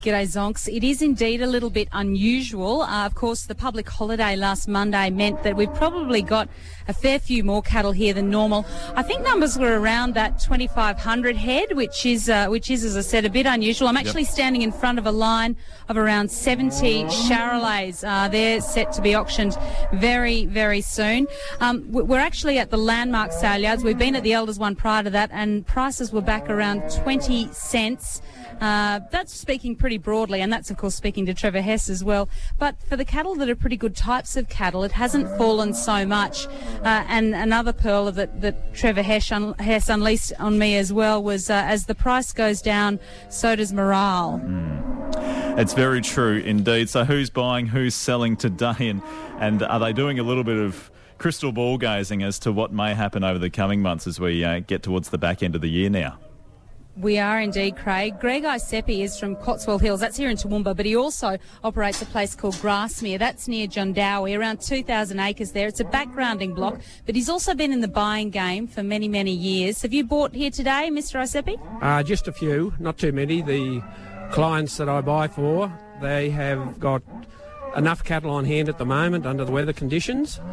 G'day, Zonks. It is indeed a little bit unusual. Of course, the public holiday last Monday meant that we've probably got a fair few more cattle here than normal. I think numbers were around that 2,500 head, which is, as I said, a bit unusual. I'm actually standing in front of a line of around 70 Charolais. They're set to be auctioned very, very soon. We're actually at the landmark sale yards. We've been at the Elders one prior to that, and prices were back around 20 cents. That's speaking pretty broadly, and that's, of course, speaking to Trevor Hess as well. But for the cattle that are pretty good types of cattle, it hasn't fallen so much. And another pearl of that Trevor Hess unleashed on me as well was as the price goes down, so does morale. It's very true indeed. So who's buying, who's selling today, and are they doing a little bit of crystal ball gazing as to what may happen over the coming months as we get towards the back end of the year now? We are indeed, Craig. Greg Isepi is from Cotswold Hills. That's here in Toowoomba, but he also operates a place called Grasmere. That's near Jondowie, around 2,000 acres there. It's a backgrounding block, but he's also been in the buying game for many, many years. Have you bought here today, Mr. Isepi? Just a few, not too many. The clients that I buy for, they have got enough cattle on hand at the moment under the weather conditions.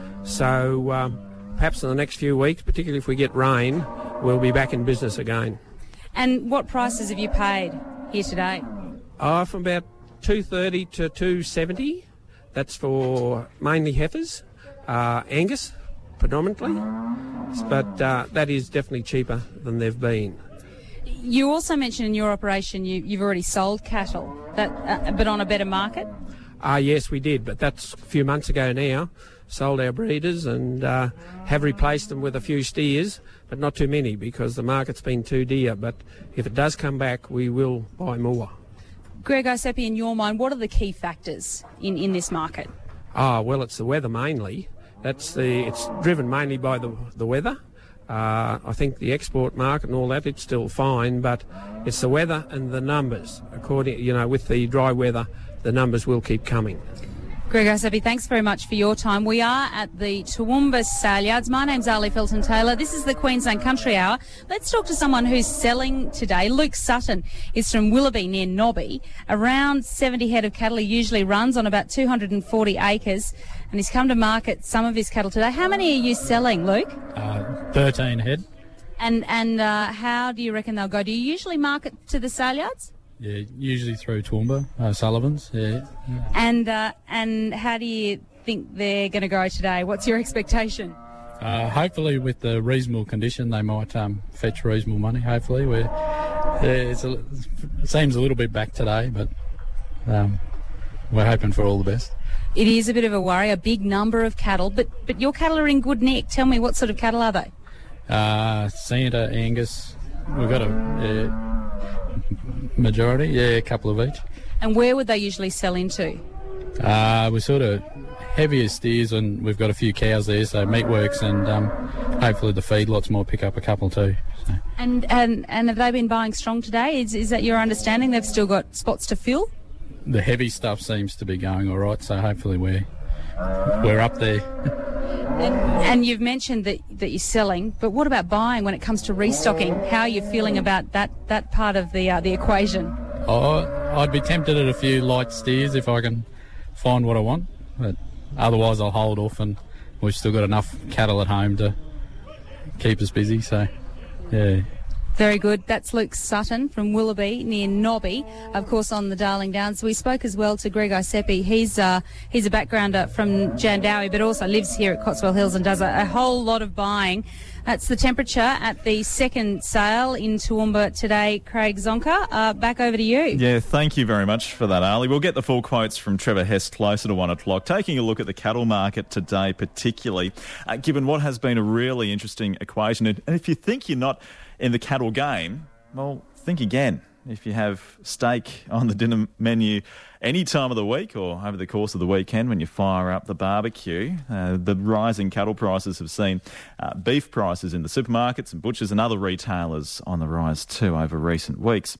So perhaps in the next few weeks, particularly if we get rain, we'll be back in business again. And what prices have you paid here today? From about $230 to $270. That's for mainly heifers, Angus predominantly, but that is definitely cheaper than they've been. You also mentioned in your operation you've already sold cattle, but on a better market? Yes, we did, but that's a few months ago now. Sold our breeders and have replaced them with a few steers, but not too many because the market's been too dear. But if it does come back, we will buy more. Greg Isepi, in your mind, what are the key factors in this market? Well, it's the weather mainly. It's driven mainly by the weather. I think the export market and all that, it's still fine, but it's the weather and the numbers. With the dry weather, the numbers will keep coming. Greg Isepi, thanks very much for your time. We are at the Toowoomba Sale Yards. My name's Ali Felton-Taylor. This is the Queensland Country Hour. Let's talk to someone who's selling today. Luke Sutton is from Willoughby near Nobby. Around 70 head of cattle. He usually runs on about 240 acres, and he's come to market some of his cattle today. How many are you selling, Luke? 13 head. And how do you reckon they'll go? Do you usually market to the sale yards? Yeah, usually through Toowoomba, Sullivan's, yeah. And how do you think they're going to go today? What's your expectation? Hopefully with the reasonable condition, they might fetch reasonable money, hopefully. It seems a little bit back today, but we're hoping for all the best. It is a bit of a worry, a big number of cattle, but your cattle are in good nick. Tell me, what sort of cattle are they? Santa, Angus, we've got a majority, a couple of each. And where would they usually sell into? We're sort of heavier steers, and we've got a few cows there, so meatworks, and hopefully the feedlots might pick up a couple too. So. And have they been buying strong today? Is that your understanding? They've still got spots to fill? The heavy stuff seems to be going all right, so hopefully we're up there. And you've mentioned that you're selling, but what about buying when it comes to restocking? How are you feeling about that part of the equation? I'd be tempted at a few light steers if I can find what I want, but otherwise I'll hold off, and we've still got enough cattle at home to keep us busy, so yeah. Very good. That's Luke Sutton from Willoughby near Nobby, of course, on the Darling Downs. We spoke as well to Greg Isepi. He's a backgrounder from Jondowie, but also lives here at Cotswold Hills and does a whole lot of buying. That's the temperature at the second sale in Toowoomba today. Craig Zonka, back over to you. Yeah, thank you very much for that, Ali. We'll get the full quotes from Trevor Hess closer to 1 o'clock. Taking a look at the cattle market today, particularly, given what has been a really interesting equation. And if you think you're not in the cattle game, well, think again. If you have steak on the dinner menu any time of the week or over the course of the weekend when you fire up the barbecue, the rising cattle prices have seen beef prices in the supermarkets and butchers and other retailers on the rise too over recent weeks.